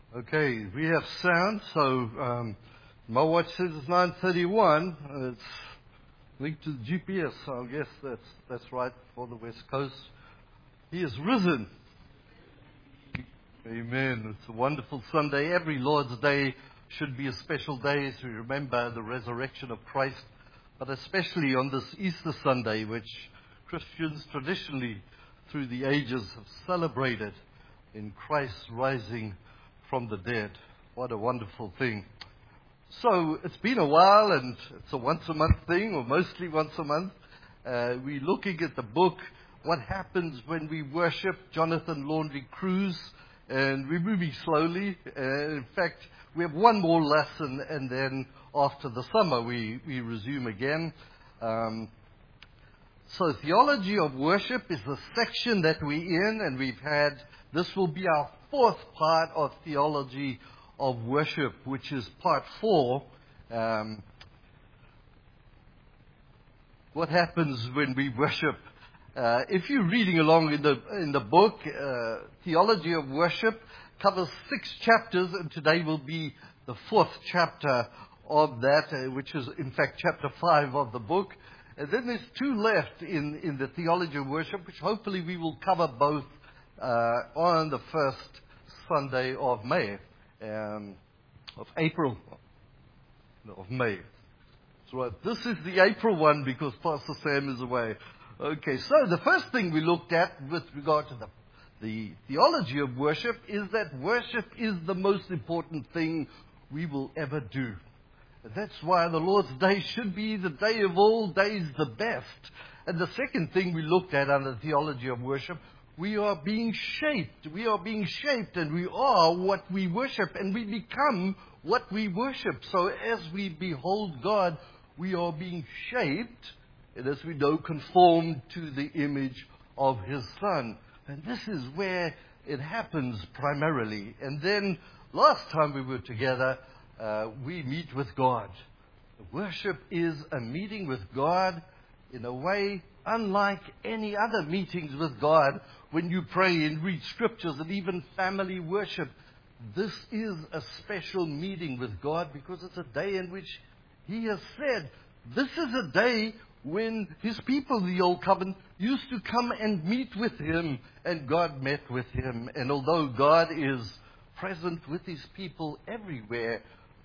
Okay, we have sound, so my watch says it's 9:31. It's linked to the GPS, so I guess that's right for the West Coast. He is risen. Amen. It's a wonderful Sunday. Every Lord's Day should be a special day as we remember the resurrection of Christ, but especially on this Easter Sunday, which Christians traditionally through the ages have celebrated in Christ rising from the dead. What a wonderful thing. So it's been a while, and it's a once-a-month thing, or mostly once a month. We're looking at the book, What Happens When We Worship, Jonathan Laundrie Cruz, and we're moving slowly. In fact, we have one more lesson, and then after the summer we resume again. So theology of worship is the section that we're in, and this will be our fourth part of theology of worship, which is part 4. What happens when we worship? If you're reading along in the book, theology of worship covers 6 chapters, and today will be the 4th chapter of that, which is in fact chapter 5 of the book. And then there's 2 left in the theology of worship, which hopefully we will cover both on the first Sunday of May, of May. That's right. This is the April one because Pastor Sam is away. Okay, so the first thing we looked at with regard to the theology of worship is that worship is the most important thing we will ever do. That's why the Lord's Day should be the day of all days the best. And the second thing we looked at under theology of worship, we are being shaped. We are being shaped, and we are what we worship, and we become what we worship. So as we behold God, we are being shaped, and as we know, conformed to the image of His Son. And this is where it happens primarily. And then last time we were together, we meet with God. Worship is a meeting with God in a way unlike any other meetings with God. When you pray and read scriptures and even family worship, this is a special meeting with God because it's a day in which He has said, this is a day when His people, in the Old Covenant, used to come and meet with Him, and God met with Him. And although God is present with His people everywhere,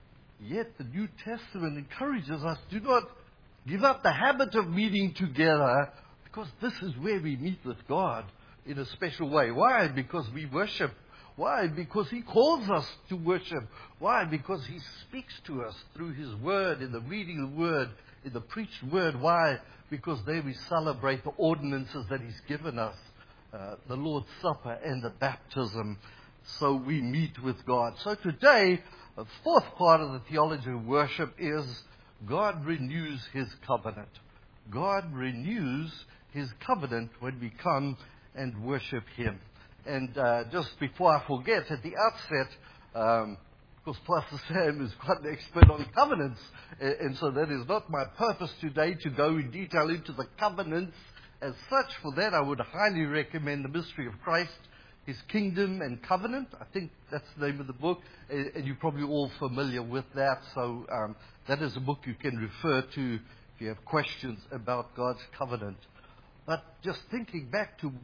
yet the New Testament encourages us, do not give up the habit of meeting together, because this is where we meet with God in a special way. Why? Because we worship. Why? Because He calls us to worship. Why? Because He speaks to us through His Word, in the reading of the Word, in the preached Word. Why? Because there we celebrate the ordinances that He's given us, the Lord's Supper and the baptism. So we meet with God. So today, the fourth part of the theology of worship is God renews His covenant. God renews His covenant when we come and worship Him. And just before I forget, at the outset, because Pastor Sam is quite an expert on covenants, and so that is not my purpose today to go in detail into the covenants as such. For that, I would highly recommend The Mystery of Christ, His Kingdom and Covenant. I think that's the name of the book, and you're probably all familiar with that. So that is a book you can refer to if you have questions about God's covenant. But just thinking back to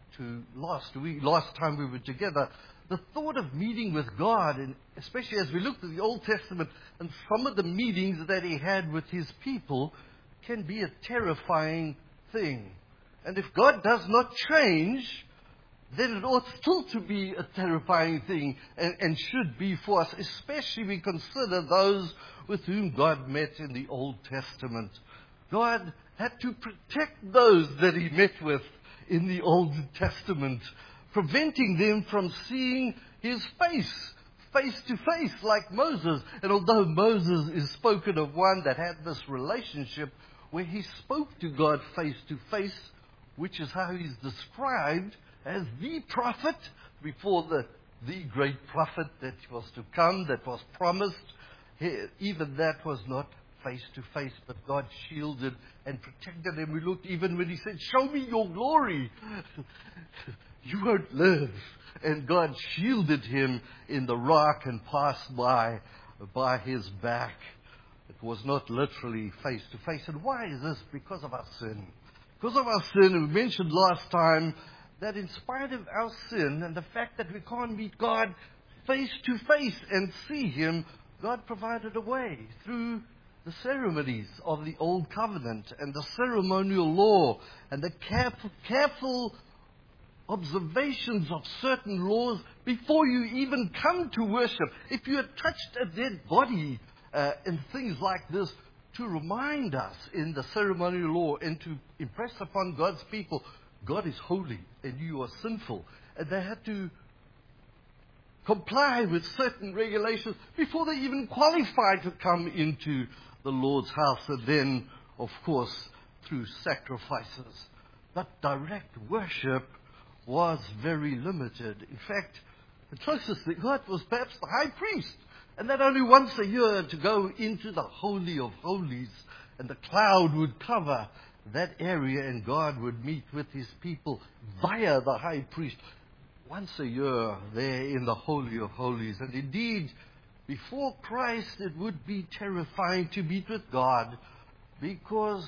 last time we were together, the thought of meeting with God, and especially as we looked at the Old Testament and some of the meetings that He had with His people, can be a terrifying thing. And if God does not change, then it ought still to be a terrifying thing and should be for us, especially we consider those with whom God met in the Old Testament. God had to protect those that He met with in the Old Testament, preventing them from seeing His face to face like Moses. And although Moses is spoken of one that had this relationship where he spoke to God face to face, which is how he's described as the prophet before the great prophet that was to come, that was promised. Even that was not face to face, but God shielded and protected him. We looked even when He said, show me your glory. You won't live. And God shielded him in the rock and passed by his back. It was not literally face to face. And why is this? Because of our sin. Because of our sin, and we mentioned last time that in spite of our sin and the fact that we can't meet God face to face and see him, God provided a way through the ceremonies of the Old Covenant and the ceremonial law and the careful observations of certain laws before you even come to worship. If you had touched a dead body and things like this, to remind us in the ceremonial law and to impress upon God's people, God is holy and you are sinful. And they had to comply with certain regulations before they even qualified to come into the Lord's house. And then, of course, through sacrifices. But direct worship was very limited. In fact, the closest they got was perhaps the high priest. And that only once a year to go into the Holy of Holies. And the cloud would cover that area and God would meet with his people via the high priest. Once a year there in the Holy of Holies. And indeed, before Christ, it would be terrifying to meet with God because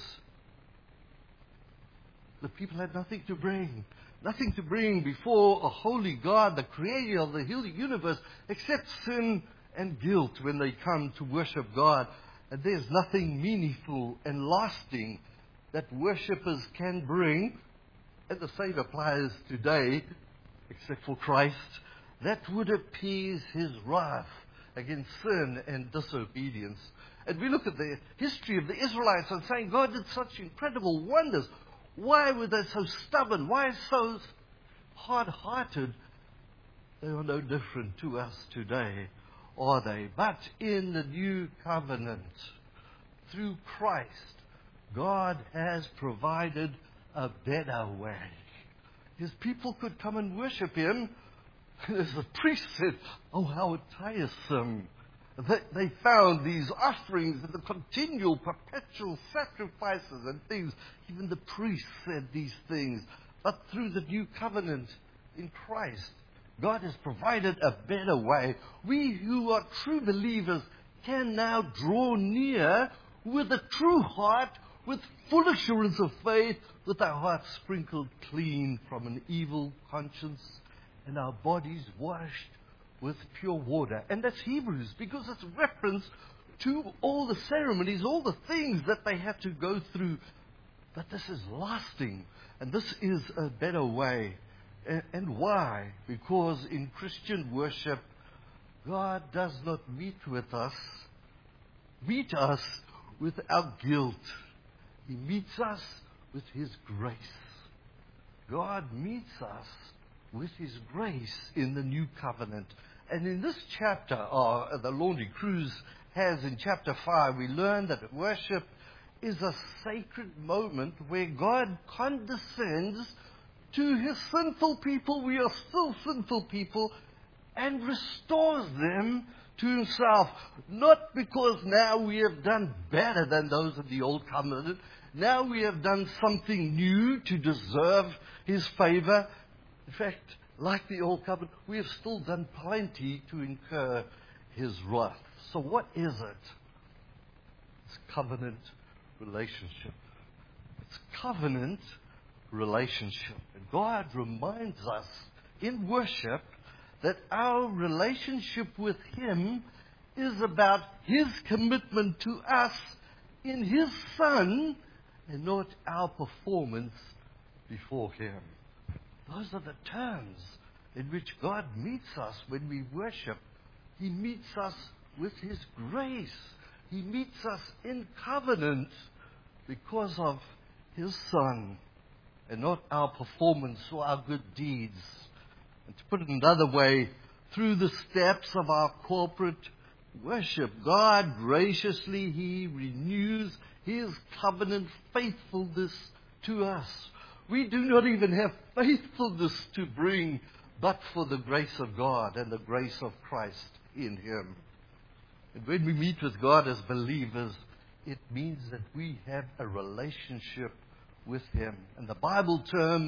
the people had nothing to bring. Nothing to bring before a holy God, the creator of the universe, except sin and guilt when they come to worship God. And there's nothing meaningful and lasting that worshippers can bring. And the same applies today, except for Christ, that would appease his wrath against sin and disobedience. And we look at the history of the Israelites and saying God did such incredible wonders. Why were they so stubborn? Why so hard-hearted? They are no different to us today, are they? But in the new covenant, through Christ, God has provided a better way. His people could come and worship him. As the priest said, oh, how tiresome. They found these offerings and the continual, perpetual sacrifices and things. Even the priests said these things. But through the new covenant in Christ, God has provided a better way. We who are true believers can now draw near with a true heart, with full assurance of faith, with our hearts sprinkled clean from an evil conscience and our bodies washed with pure water. And that's Hebrews, because it's a reference to all the ceremonies, all the things that they had to go through. But this is lasting, and this is a better way. And why? Because in Christian worship, God does not meet us with our guilt. He meets us with his grace. God meets us with his grace in the new covenant. And in this chapter, the Laundry Cruise has in chapter 5, we learn that worship is a sacred moment where God condescends to his sinful people. We are still sinful people, and restores them to himself. Not because now we have done better than those of the old covenant. Now we have done something new to deserve his favor. In fact, like the old covenant, we have still done plenty to incur his wrath. So what is it? It's covenant relationship. It's covenant relationship. And God reminds us in worship that our relationship with him is about his commitment to us in his Son and not our performance before him. Those are the terms in which God meets us when we worship. He meets us with his grace. He meets us in covenant because of his Son and not our performance or our good deeds. And to put it another way, through the steps of our corporate worship, God graciously, he renews his covenant faithfulness to us. We do not even have faithfulness to bring, but for the grace of God and the grace of Christ in him. And when we meet with God as believers, it means that we have a relationship with him. And the Bible term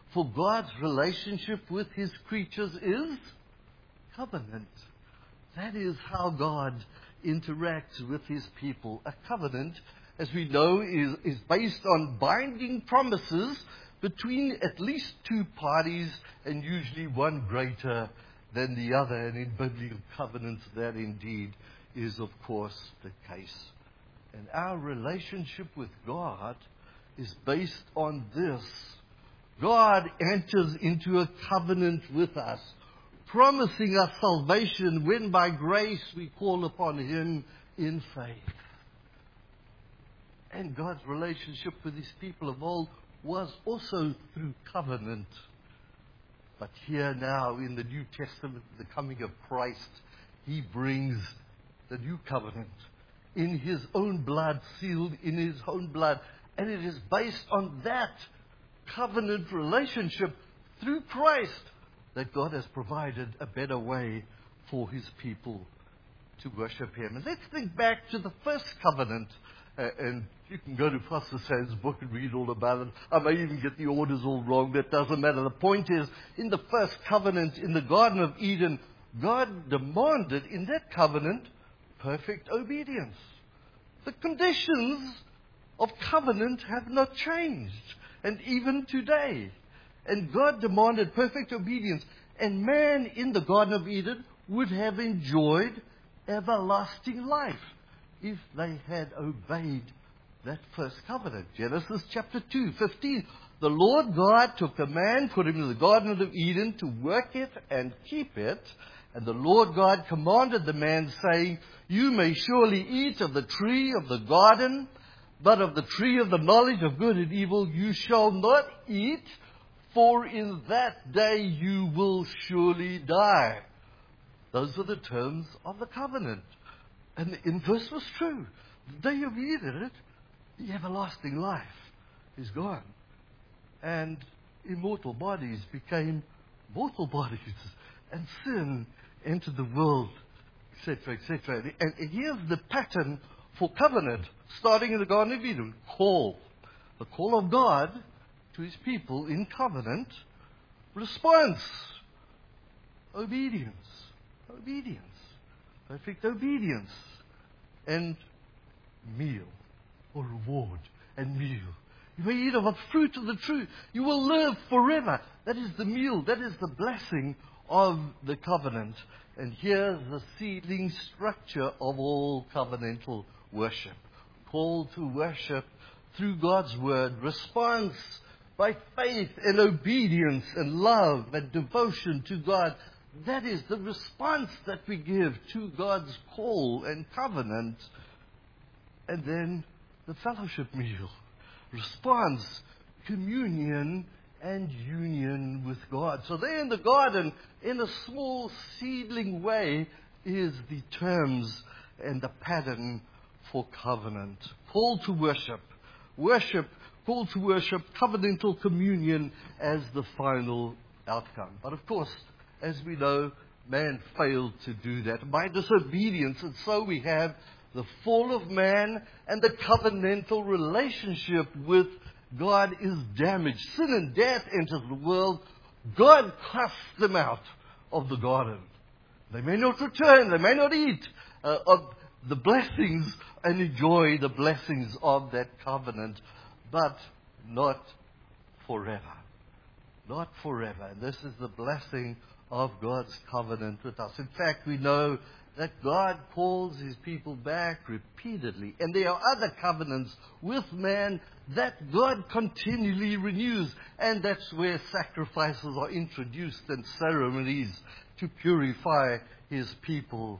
For God's relationship with His creatures is covenant. That is how God interacts with His people. A covenant, as we know, is based on binding promises between at least two parties, and usually one greater than the other. And in biblical covenants, that indeed is, of course, the case. And our relationship with God is based on this. God enters into a covenant with us, promising us salvation when by grace we call upon Him in faith. And God's relationship with His people of old was also through covenant. But here now in the New Testament, the coming of Christ, He brings the new covenant in His own blood, sealed in His own blood. And it is based on that covenant relationship through Christ that God has provided a better way for His people to worship Him. And let's think back to the first covenant. And you can go to Pastor Sam's book and read all about it. I may even get the orders all wrong. That doesn't matter. The point is, in the first covenant in the Garden of Eden, God demanded in that covenant perfect obedience. The conditions of covenant have not changed. And even today. And God demanded perfect obedience. And man in the Garden of Eden would have enjoyed everlasting life if they had obeyed that first covenant. Genesis chapter 2:15. The Lord God took the man, put him in the Garden of Eden to work it and keep it. And the Lord God commanded the man, saying, You may surely eat of the tree of the garden, but of the tree of the knowledge of good and evil you shall not eat, for in that day you will surely die. Those are the terms of the covenant. And the inverse was true. The day you eat it, the everlasting life is gone. And immortal bodies became mortal bodies. And sin entered the world, etc., etc. And here's the pattern for covenant, starting in the Garden of Eden. Call. The call of God to His people in covenant. Response. Obedience. Obedience. Perfect obedience. And meal, or reward, and meal. You may eat of the fruit of the tree. You will live forever. That is the meal. That is the blessing of the covenant. And here's the seedling structure of all covenantal worship. Call to worship through God's word. Response by faith and obedience and love and devotion to God. That is the response that we give to God's call and covenant. And then the fellowship meal. Response, communion, and union with God. So there in the garden, in a small seedling way, is the terms and the pattern for covenant. Call to worship. Worship, call to worship, covenantal communion as the final outcome. But of course, as we know, man failed to do that by disobedience. And so we have the fall of man, and the covenantal relationship with God is damaged. Sin and death enters the world. God casts them out of the garden. They may not return. They may not eat of the blessings and enjoy the blessings of that covenant, but not forever. Not forever. And this is the blessing of God's covenant with us. In fact, we know that God calls His people back repeatedly. And there are other covenants with man that God continually renews. And that's where sacrifices are introduced and ceremonies to purify His people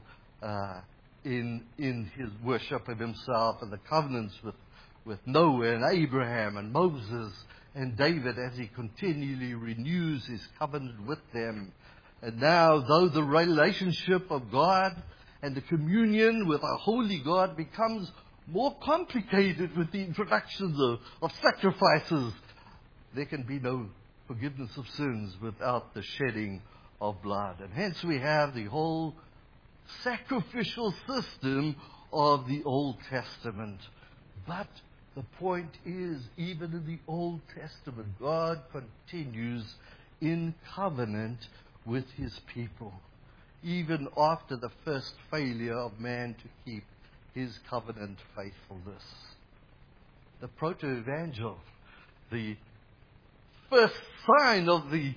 in His worship of Himself, and the covenants with Noah and Abraham and Moses and David as He continually renews His covenant with them. And now, though the relationship of God and the communion with our holy God becomes more complicated with the introductions of sacrifices, there can be no forgiveness of sins without the shedding of blood. And hence we have the whole sacrificial system of the Old Testament. But The point is, even in the Old Testament, God continues in covenant with His people, even after the first failure of man to keep His covenant faithfulness. The proto-evangel, the first sign of the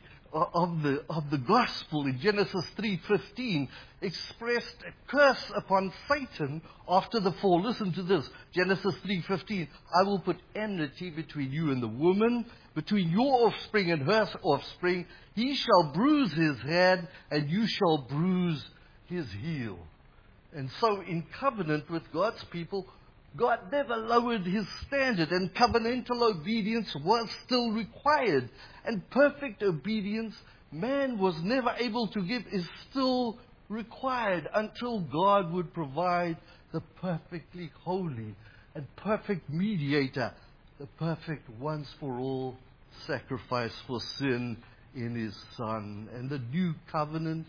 gospel in Genesis 3:15, expressed a curse upon Satan after the fall. Listen to this, Genesis 3:15. I will put enmity between you and the woman, between your offspring and her offspring. He shall bruise his head, and you shall bruise his heel. And so in covenant with God's people, God never lowered His standard, and covenantal obedience was still required. And perfect obedience, man was never able to give, is still required until God would provide the perfectly holy and perfect mediator, the perfect once-for-all sacrifice for sin in His Son. And the new covenant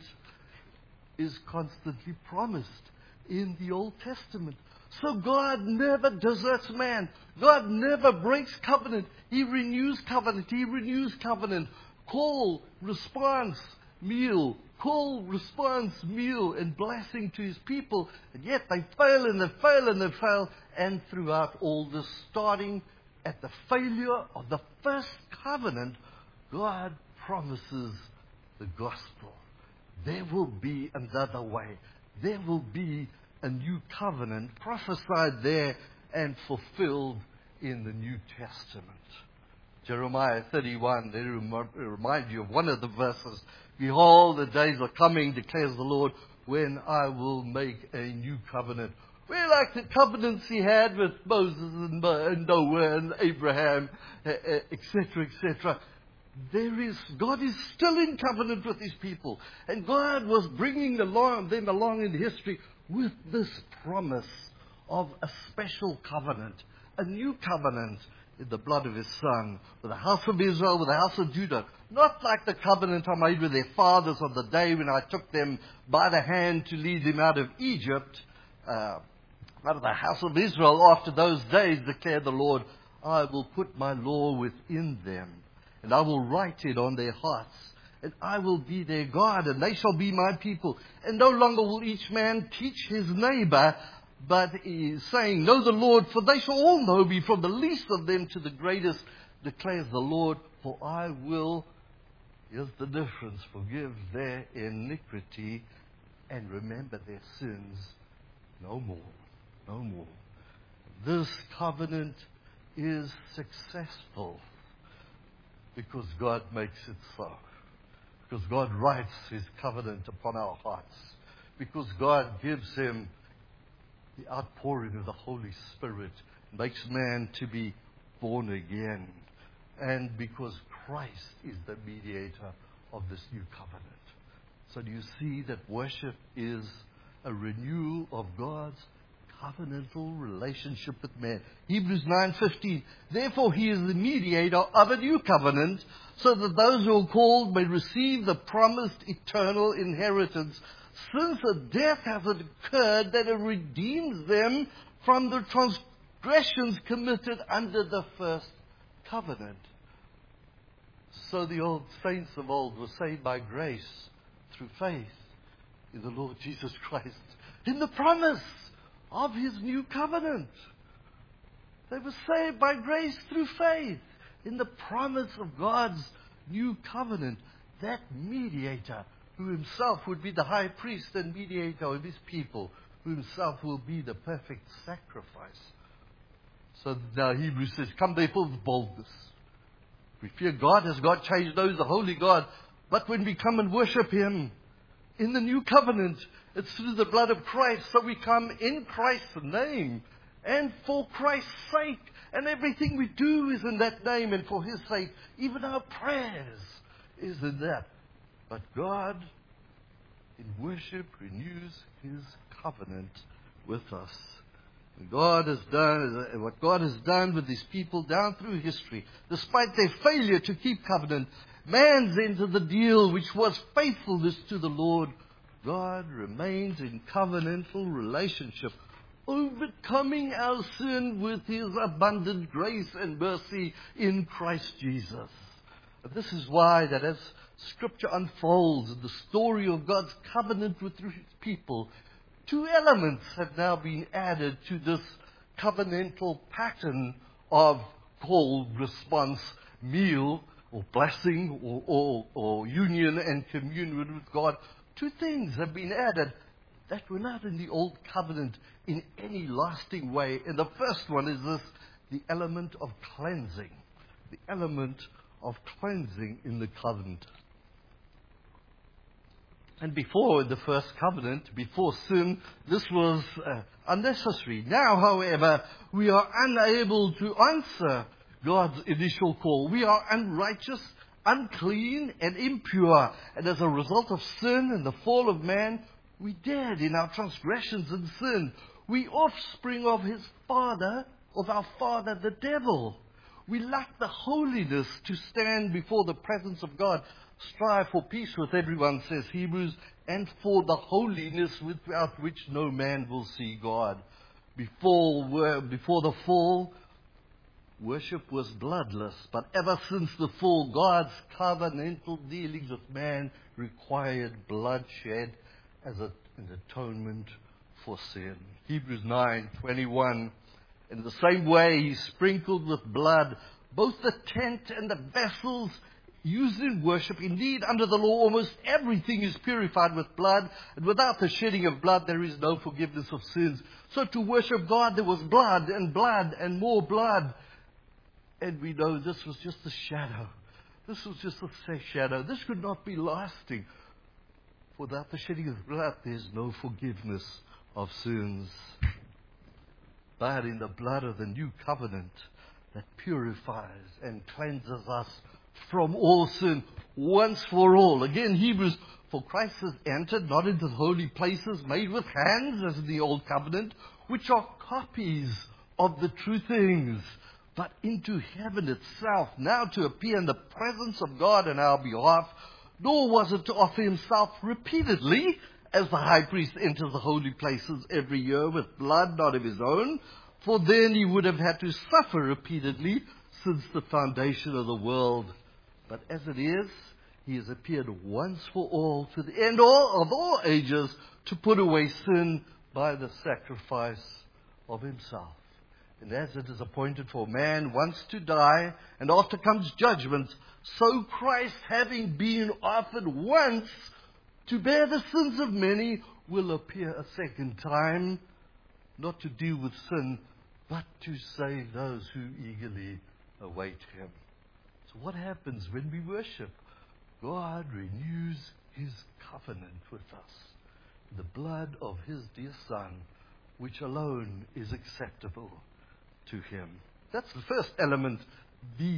is constantly promised in the Old Testament. So God never deserts man. God never breaks covenant. He renews covenant. He renews covenant. Call, response, meal. Call, response, meal, and blessing to His people. And yet they fail and they fail and they fail. And throughout all this, starting at the failure of the first covenant, God promises the gospel. There will be another way. There will be a new covenant prophesied there and fulfilled in the New Testament. Jeremiah 31, they remind you of one of the verses. Behold, the days are coming, declares the Lord, when I will make a new covenant. We're like the covenants He had with Moses and Noah and Abraham, etc., etc. God is still in covenant with His people. And God was bringing them along in history with this promise of a special covenant, a new covenant in the blood of His Son, with the house of Israel, with the house of Judah. Not like the covenant I made with their fathers on the day when I took them by the hand to lead them out of Egypt, out of the house of Israel. After those days, declared the Lord, I will put my law within them, and I will write it on their hearts. And I will be their God, and they shall be my people. And no longer will each man teach his neighbor, but saying, know the Lord, for they shall all know me, from the least of them to the greatest, declares the Lord. For I will, here's the difference, forgive their iniquity and remember their sins no more. No more. This covenant is successful because God makes it so. Because God writes His covenant upon our hearts. Because God gives Him the outpouring of the Holy Spirit, makes man to be born again. And because Christ is the mediator of this new covenant. So do you see that worship is a renewal of God's covenantal relationship with man? Hebrews 9:15. Therefore He is the mediator of a new covenant, so that those who are called may receive the promised eternal inheritance, since a death hasn't occurred that it redeems them from the transgressions committed under the first covenant. So the old saints of old were saved by grace through faith in the Lord Jesus Christ, in the promise of His new covenant. They were saved by grace through faith in the promise of God's new covenant. That mediator who Himself would be the high priest and mediator of His people, who Himself will be the perfect sacrifice. So now Hebrews says, come therefore with boldness. We fear God as God changed those, the holy God. But when we come and worship Him in the new covenant, it's through the blood of Christ. So we come in Christ's name and for Christ's sake. And everything we do is in that name and for His sake. Even our prayers is in that. But God, in worship, renews His covenant with us. And what God has done with His people down through history, despite their failure to keep covenant, man's entered the deal, which was faithfulness to the Lord. God remains in covenantal relationship overcoming our sin with His abundant grace and mercy in Christ Jesus. And this is why that as Scripture unfolds the story of God's covenant with His people, two elements have now been added to this covenantal pattern of call, response, meal, or blessing, or union and communion with God. Two things have been added that were not in the Old Covenant in any lasting way. And the first one is this, the element of cleansing. The element of cleansing in the covenant. And before the first covenant, before sin, this was unnecessary. Now, however, we are unable to answer God's initial call. We are unrighteous, unclean, and impure. And as a result of sin and the fall of man, we dead in our transgressions and sin. We offspring of our father, the devil. We lack the holiness to stand before the presence of God. Strive for peace with everyone, says Hebrews, and for the holiness without which no man will see God. Before the fall, worship was bloodless, but ever since the fall, God's covenantal dealings with man required bloodshed as an atonement for sin. Hebrews 9:21. In the same way, He sprinkled with blood both the tent and the vessels used in worship. Indeed, under the law, almost everything is purified with blood, and without the shedding of blood, there is no forgiveness of sins. So to worship God, there was blood and more blood. And we know this was just a shadow. This was just a shadow. This could not be lasting. Without the shedding of blood, there's no forgiveness of sins. But in the blood of the new covenant that purifies and cleanses us from all sin once for all. Again, Hebrews, for Christ has entered not into the holy places made with hands as in the old covenant, which are copies of the true things, but into heaven itself, now to appear in the presence of God on our behalf. Nor was it to offer Himself repeatedly, as the high priest enters the holy places every year with blood not of his own, for then he would have had to suffer repeatedly since the foundation of the world. But as it is, He has appeared once for all to the end of all ages to put away sin by the sacrifice of Himself. And as it is appointed for man once to die, and after comes judgment, so Christ, having been offered once to bear the sins of many, will appear a second time, not to deal with sin, but to save those who eagerly await Him. So what happens when we worship? God renews His covenant with us. The blood of His dear Son, which alone is acceptable to Him. That's the first element, the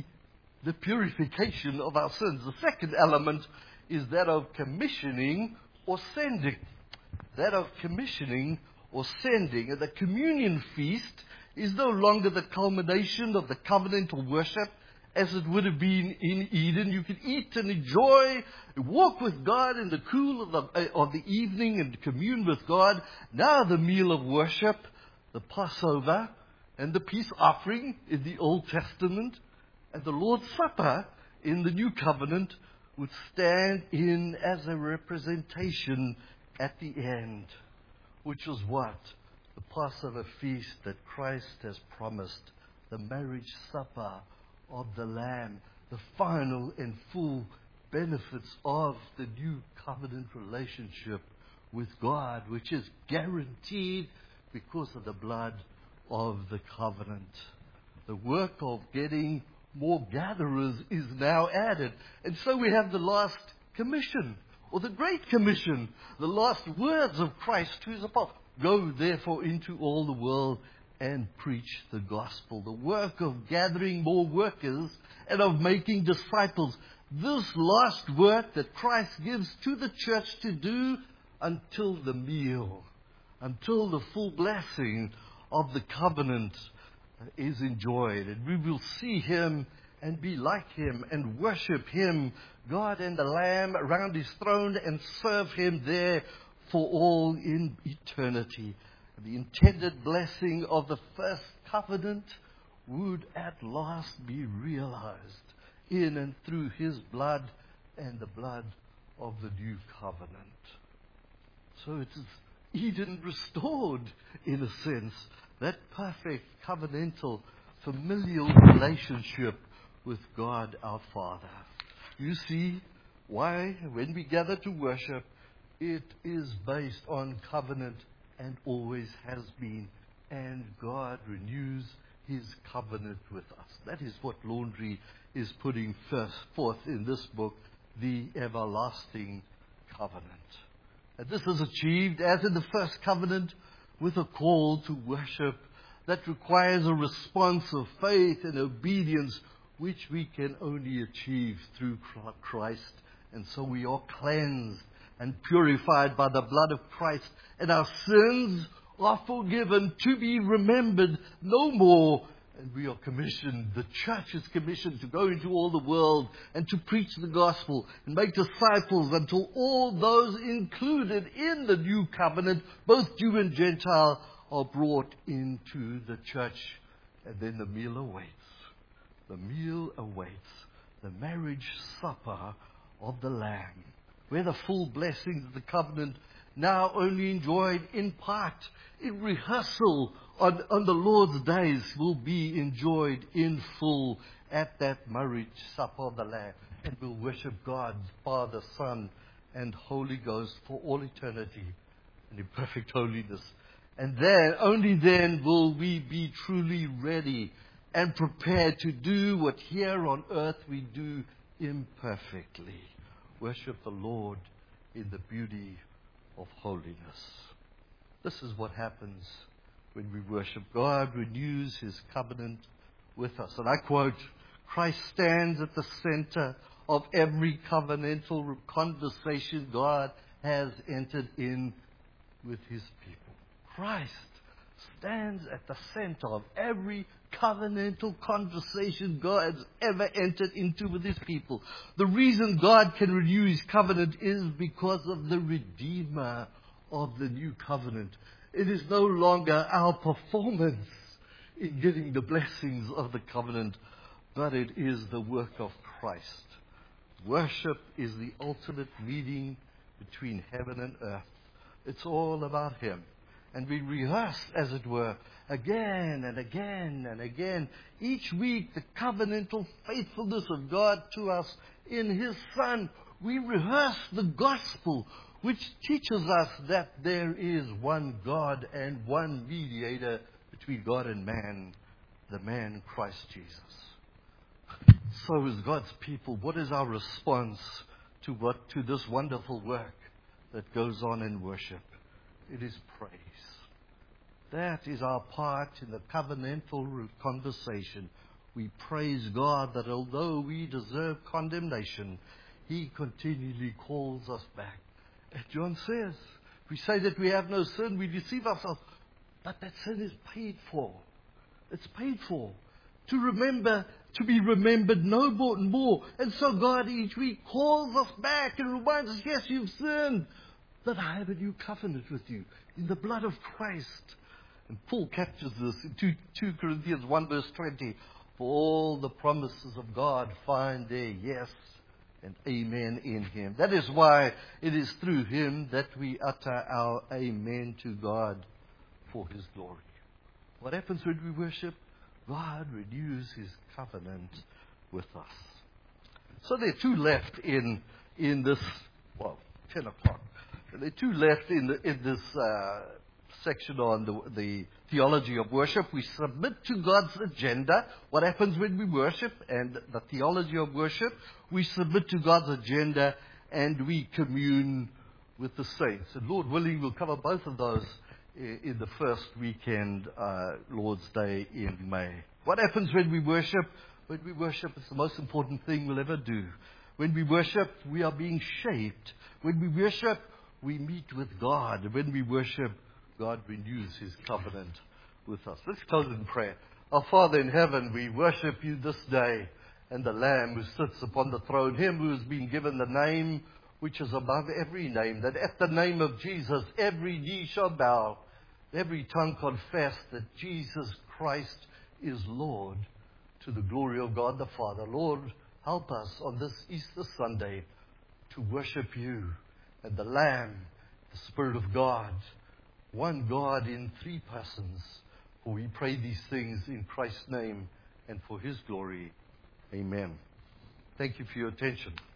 purification of our sins. The second element is that of commissioning or sending. That of commissioning or sending. And the communion feast is no longer the culmination of the covenantal worship as it would have been in Eden. You could eat and enjoy, walk with God in the cool of the evening and commune with God. Now the meal of worship, the Passover and the peace offering in the Old Testament, and the Lord's Supper in the New Covenant would stand in as a representation at the end, which was what? The Passover feast that Christ has promised, the marriage supper of the Lamb, the final and full benefits of the New Covenant relationship with God, which is guaranteed because of the blood of the covenant. The work of getting more gatherers is now added. And so we have the last commission, or the Great Commission, the last words of Christ to His apostles. Go therefore into all the world and preach the gospel. The work of gathering more workers and of making disciples. This last work that Christ gives to the church to do until the meal, until the full blessing of the covenant is enjoyed. And we will see Him and be like Him and worship Him, God and the Lamb, around His throne and serve Him there for all in eternity. the intended blessing of the first covenant would at last be realized in and through his blood and the blood of the new covenant. So it is Eden restored, in a sense, that perfect covenantal familial relationship with God our Father. You see why, when we gather to worship, it is based on covenant and always has been, and God renews his covenant with us. That is what Laundrie is putting forth in this book, the everlasting covenant. And this is achieved, as in the first covenant, with a call to worship that requires a response of faith and obedience, which we can only achieve through Christ. And so we are cleansed and purified by the blood of Christ, and our sins are forgiven, to be remembered no more. And we are commissioned, the church is commissioned, to go into all the world and to preach the gospel and make disciples until all those included in the new covenant, both Jew and Gentile, are brought into the church. And then the meal awaits. The meal awaits. The marriage supper of the Lamb, where the full blessings of the covenant, now only enjoyed in part, in rehearsal on the Lord's days, will be enjoyed in full at that marriage supper of the Lamb. And we'll worship God, Father, Son, and Holy Ghost for all eternity and in perfect holiness. And then, only then, will we be truly ready and prepared to do what here on earth we do imperfectly. Worship the Lord in the beauty of holiness. This is what happens when we worship. God renews his covenant with us. And I quote, Christ stands at the center of every covenantal conversation God has entered in with his people. Christ stands at the center of every covenantal conversation God has ever entered into with his people. The reason God can renew his covenant is because of the Redeemer of the new covenant. It is no longer our performance in getting the blessings of the covenant, but it is the work of Christ. Worship is the ultimate meeting between heaven and earth. It's all about him. And we rehearse, as it were, again and again and again, each week, the covenantal faithfulness of God to us in his Son. We rehearse the gospel, which teaches us that there is one God and one mediator between God and man, the man Christ Jesus. So as God's people, what is our response to this wonderful work that goes on in worship? It is praise. That is our part in the covenantal conversation. We praise God that although we deserve condemnation, he continually calls us back. As John says, we say that we have no sin, we deceive ourselves. But that sin is paid for. It's paid for. To be remembered no more. And so God each week calls us back and reminds us, yes, you've sinned, but I have a new covenant with you in the blood of Christ. And Paul captures this in 2 Corinthians 1 verse 20. For all the promises of God find their yes and amen in him. That is why it is through him that we utter our amen to God for his glory. What happens when we worship? God renews his covenant with us. So there are two left in this, 10 o'clock. There are two left in this section on the theology of worship. We submit to God's agenda. What happens when we worship? And the theology of worship. We submit to God's agenda and we commune with the saints. And Lord willing, we'll cover both of those in the first weekend, Lord's Day in May. What happens when we worship? When we worship, it's the most important thing we'll ever do. When we worship, we are being shaped. When we worship, we meet with God. When we worship, God renews his covenant with us. Let's close in prayer. Our Father in heaven, we worship you this day, and the Lamb who sits upon the throne, him who has been given the name which is above every name, that at the name of Jesus every knee shall bow, every tongue confess that Jesus Christ is Lord, to the glory of God the Father. Lord, help us on this Easter Sunday to worship you and the Lamb, the Spirit of God, one God in three persons. For we pray these things in Christ's name and for His glory. Amen. Thank you for your attention.